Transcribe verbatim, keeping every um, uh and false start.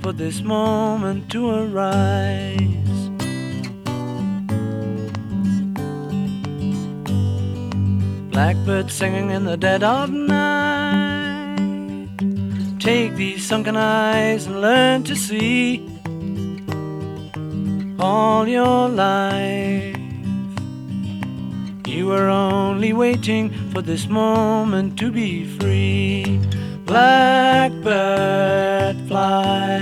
for this moment to arise. Blackbird singing in the dead of night, take these sunken eyes and learn to see. All your life you were only waiting for this moment to be free. Blackbird fly